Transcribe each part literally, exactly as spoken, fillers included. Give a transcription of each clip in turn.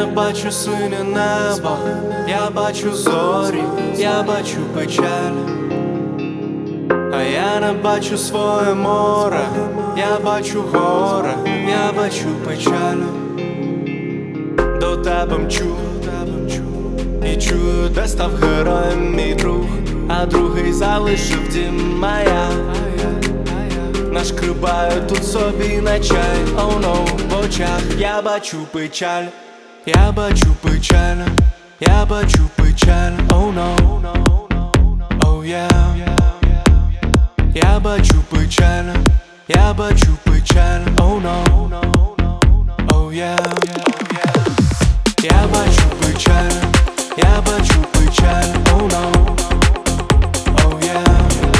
не бачу синє небо, я бачу зорі, я бачу печаль. А я не бачу своє море, я бачу горе, я бачу печаль. До тебе мчу, і чую, де став героєм мій друг, а другий залишив дім моя. Нашкрибаю тут собі на чай, oh no, в очах я бачу печаль, я бачу печаль, я бачу печаль, oh no, oh yeah. Я бачу печаль, я бачу печаль, oh no, oh yeah. Я бачу печаль, я бачу печаль, oh no, oh yeah.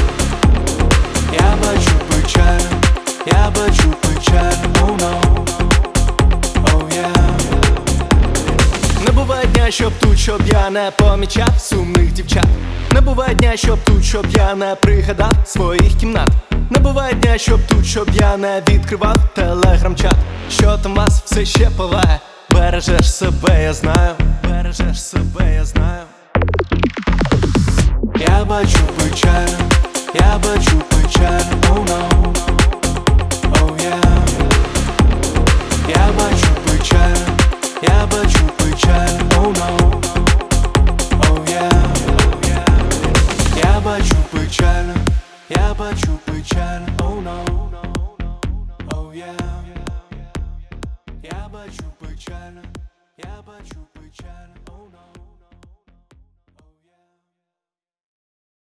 Я бачу печаль, я бачу печаль, oh no, oh yeah. Не буває дня, щоб тут, щоб я не помічав сумних дівчат. Не буває дня, щоб тут, щоб я не пригадав своїх кімнат. Не буває дня, щоб тут, щоб я не відкривав телеграм-чат. Що там вас все ще палає? Бережеш себе, я знаю, бережеш себе, я знаю. Я бачу печаль, я бачу печаль, oh no, oh yeah. Я бачу печаль, я бачу печаль, oh no, oh yeah. Я бачу печаль, я бачу печаль, oh no, oh yeah. Я бачу печаль, я бачу печаль, oh no.